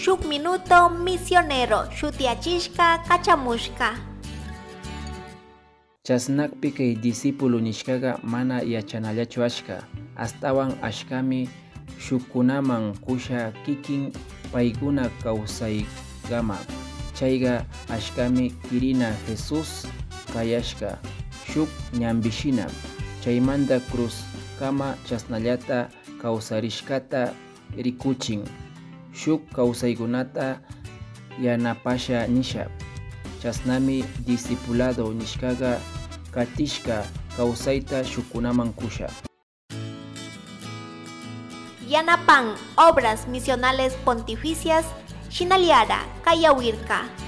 shuk minuto misionero shutiachishka kachamushka. Chasnakpi kay discípulo nishkaga mana yachanallachu ashka. Astawan ashkami shukunaman kusha kikin paykuna kawsaygama. Chayga ashkami kirina Jesus kayashka shuk ñambishina. Chaymanta cruz kama chasnallata kawsarishkata rikuchin. Shuk kawsaykunata yanapasha nisha. Chasnami discipulado nishkaga katishka kawsayta shukunaman kusha. Yanapan obras misionales pontificias Shinaliara Kayawirka.